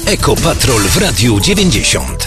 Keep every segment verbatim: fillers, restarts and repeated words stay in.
Ekopatrol w Radiu dziewięćdziesiąt.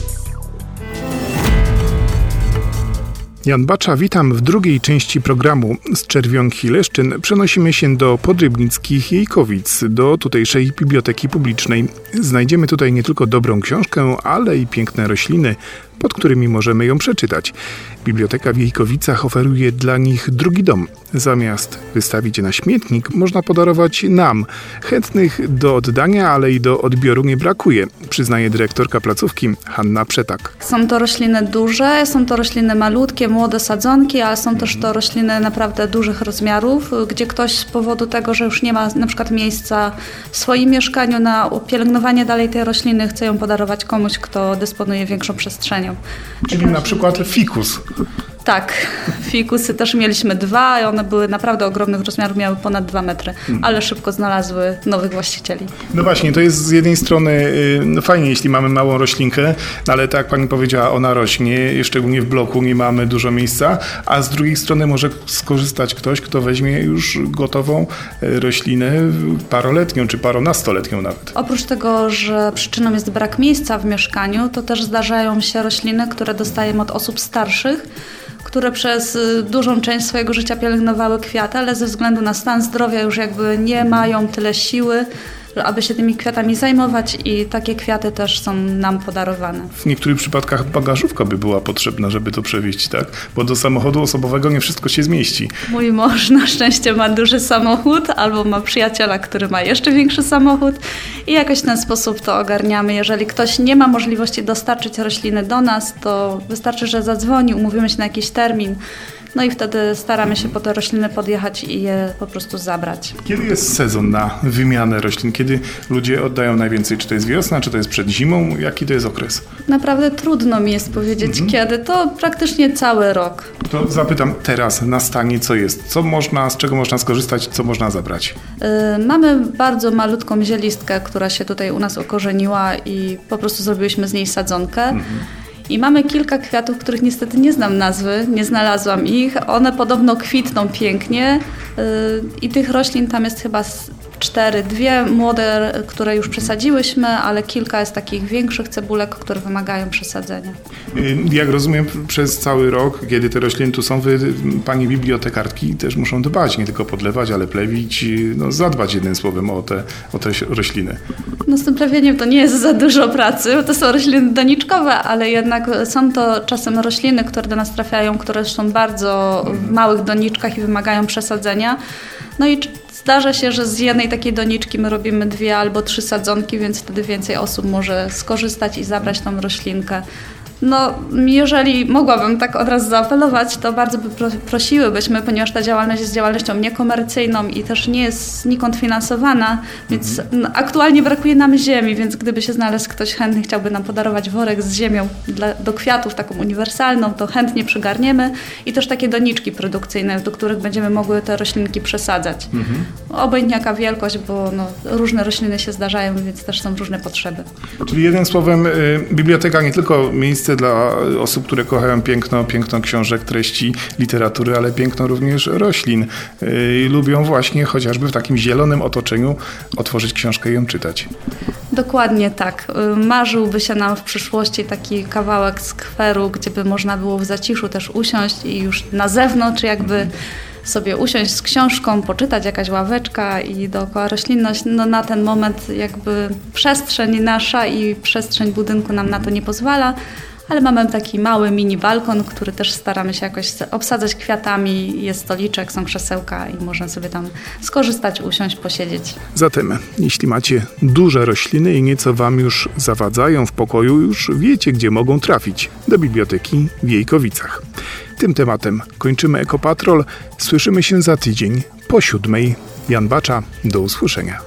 Jan Bacza, witam w drugiej części programu. Z Czerwionki Leszczyn przenosimy się do Podrybnickich Jejkowic, do tutejszej biblioteki publicznej. Znajdziemy tutaj nie tylko dobrą książkę, ale i piękne rośliny, pod którymi możemy ją przeczytać. Biblioteka w Jejkowicach oferuje dla nich drugi dom. Zamiast wystawić je na śmietnik, można podarować nam. Chętnych do oddania, ale i do odbioru nie brakuje, przyznaje dyrektorka placówki Hanna Przetak. Są to rośliny duże, są to rośliny malutkie, młode sadzonki, ale są też to rośliny naprawdę dużych rozmiarów, gdzie ktoś z powodu tego, że już nie ma na przykład miejsca w swoim mieszkaniu na pielęgnowanie dalej tej rośliny, chce ją podarować komuś, kto dysponuje większą przestrzenią. Czyli na przykład fikus. Tak, fikusy też mieliśmy dwa i one były naprawdę ogromnych rozmiarów, miały ponad dwa metry, ale szybko znalazły nowych właścicieli. No właśnie, to jest z jednej strony no fajnie, jeśli mamy małą roślinkę, no ale tak jak pani powiedziała, ona rośnie, szczególnie w bloku nie mamy dużo miejsca, a z drugiej strony może skorzystać ktoś, kto weźmie już gotową roślinę paroletnią czy paronastoletnią nawet. Oprócz tego, że przyczyną jest brak miejsca w mieszkaniu, to też zdarzają się rośliny, które dostajemy od osób starszych, które przez dużą część swojego życia pielęgnowały kwiaty, ale ze względu na stan zdrowia już jakby nie mają tyle siły, aby się tymi kwiatami zajmować i takie kwiaty też są nam podarowane. W niektórych przypadkach bagażówka by była potrzebna, żeby to przewieźć, tak? Bo do samochodu osobowego nie wszystko się zmieści. Mój mąż na szczęście ma duży samochód albo ma przyjaciela, który ma jeszcze większy samochód i jakoś w ten sposób to ogarniamy. Jeżeli ktoś nie ma możliwości dostarczyć rośliny do nas, to wystarczy, że zadzwoni, umówimy się na jakiś termin. No i wtedy staramy się po te rośliny podjechać i je po prostu zabrać. Kiedy jest sezon na wymianę roślin? Kiedy ludzie oddają najwięcej? Czy to jest wiosna, czy to jest przed zimą? Jaki to jest okres? Naprawdę trudno mi jest powiedzieć mhm. kiedy. To praktycznie cały rok. To zapytam teraz na stanie, co jest? Co można, z czego można skorzystać? Co można zabrać? Yy, mamy bardzo malutką zielistkę, która się tutaj u nas ukorzeniła i po prostu zrobiliśmy z niej sadzonkę. Mhm. I mamy kilka kwiatów, których niestety nie znam nazwy, nie znalazłam ich. One podobno kwitną pięknie yy, i tych roślin tam jest chyba cztery. Dwie młode, które już przesadziłyśmy, ale kilka jest takich większych cebulek, które wymagają przesadzenia. Jak rozumiem, przez cały rok, kiedy te rośliny tu są, wy, pani bibliotekarki też muszą dbać, nie tylko podlewać, ale plewić, no zadbać jednym słowem o te, o te rośliny. No z tym plewieniem to nie jest za dużo pracy, bo to są rośliny doniczkowe, ale jednak są to czasem rośliny, które do nas trafiają, które są bardzo w małych doniczkach i wymagają przesadzenia. No i zdarza się, że z jednej takiej doniczki my robimy dwie albo trzy sadzonki, więc wtedy więcej osób może skorzystać i zabrać tą roślinkę. No, jeżeli mogłabym tak od razu zaapelować, to bardzo by prosiłybyśmy, ponieważ ta działalność jest działalnością niekomercyjną i też nie jest znikąd finansowana, więc no, aktualnie brakuje nam ziemi, więc gdyby się znalazł ktoś chętny, chciałby nam podarować worek z ziemią dla, do kwiatów, taką uniwersalną, to chętnie przygarniemy i też takie doniczki produkcyjne, do których będziemy mogły te roślinki przesadzać. Mhm. Obojętnie jaka wielkość, bo no, różne rośliny się zdarzają, więc też są różne potrzeby. Czyli jednym słowem, y, biblioteka nie tylko miejsce dla osób, które kochają piękno, piękno książek, treści, literatury, ale piękno również roślin. Yy, lubią właśnie chociażby w takim zielonym otoczeniu otworzyć książkę i ją czytać. Dokładnie tak. Marzyłby się nam w przyszłości taki kawałek skweru, gdzie by można było w zaciszu też usiąść i już na zewnątrz jakby sobie usiąść z książką, poczytać, jakaś ławeczka i dookoła roślinność. No na ten moment jakby przestrzeń nasza i przestrzeń budynku nam na to nie pozwala, ale mamy taki mały mini balkon, który też staramy się jakoś obsadzać kwiatami. Jest stoliczek, są krzesełka i można sobie tam skorzystać, usiąść, posiedzieć. Zatem, jeśli macie duże rośliny i nieco wam już zawadzają w pokoju, już wiecie, gdzie mogą trafić. Do biblioteki w Jejkowicach. Tym tematem kończymy Ekopatrol. Słyszymy się za tydzień po siódmej. Jan Bacza, do usłyszenia.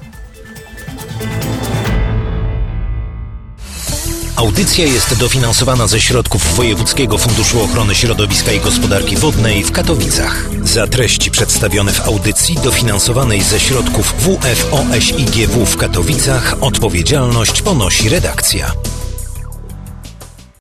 Audycja jest dofinansowana ze środków Wojewódzkiego Funduszu Ochrony Środowiska i Gospodarki Wodnej w Katowicach. Za treści przedstawione w audycji dofinansowanej ze środków W F O S I G W w Katowicach odpowiedzialność ponosi redakcja.